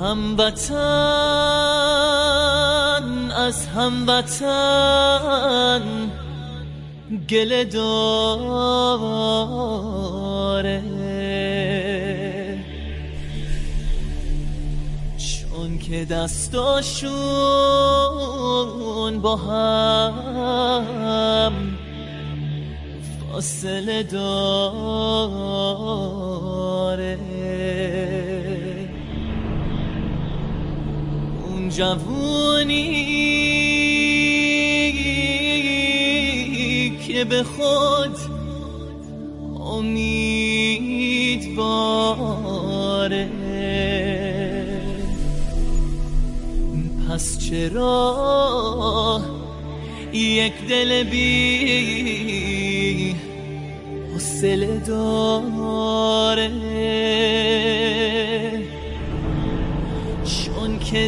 هموطن از هموطن گله داره، چون که دستاشون با هم فاصله داره. اون جوونی که به خود امیدواره، پس چرا یک دل بی حوصله داره؟ چون که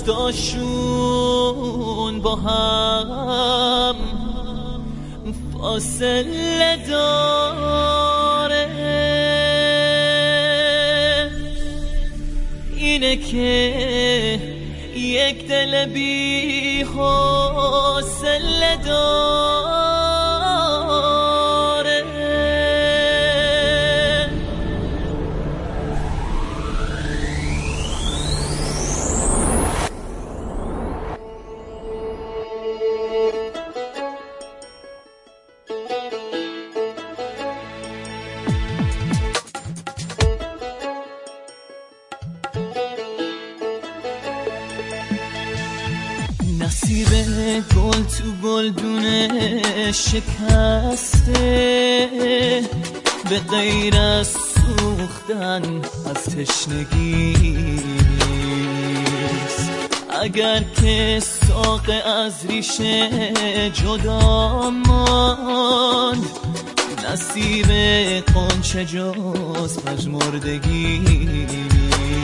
دستاشون با هم فاصله داره. اینه که یک دل بی حوصله داره. نصیب گل تو گلدونه شکسته، به غیر از سوختن از تشنگی نیست. اگر که ساق از ریشه جدا ماند، نصیب غنچه جز پژمردگی نیست.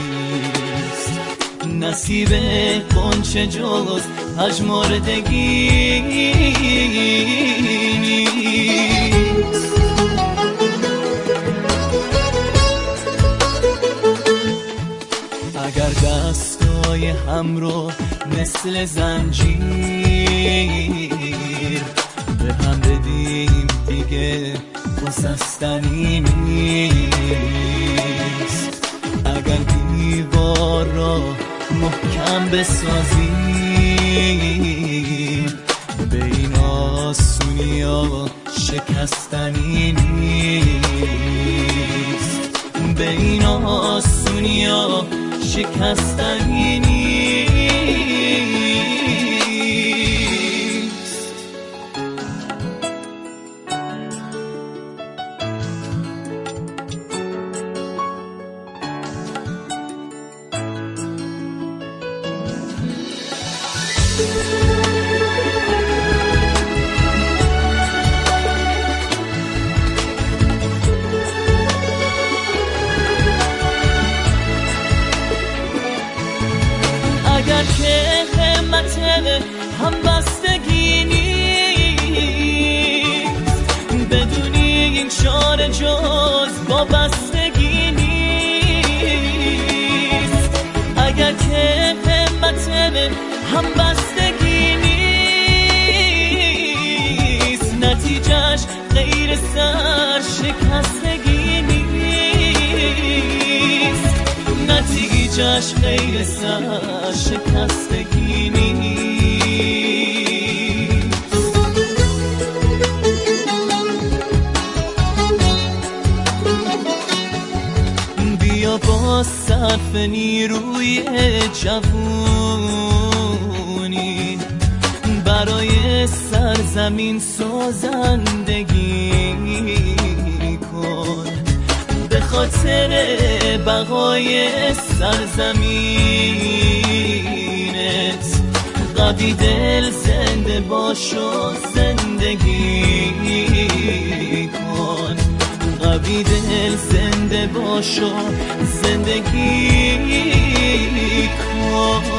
نصیب غنچه جز پژمردگی نیست. اگر دستای هم رو مثل زنجیر به هم بدیم، دیگه گسستنی نیست. اگر دیوار را محکم بسازیم، به این آسونی ها شکستنی نیست. به این آسونی ها شکستنی نیست. اگر که همت همبستگی نیست، بدونی این چاره جز وابستگی نیست. اگر که همت همبستگی نیست، نتیجهش غیر سرشکستگی نیست. نتیجهش غیر سرشکستگی نیست. بیا با صرف نیروی جوونی برای سرزمین سازندگی کن. به خاطر بقای سرزمینت قوی دل زنده باش و زندگی کن. قوی دل زنده باش و زندگی کن.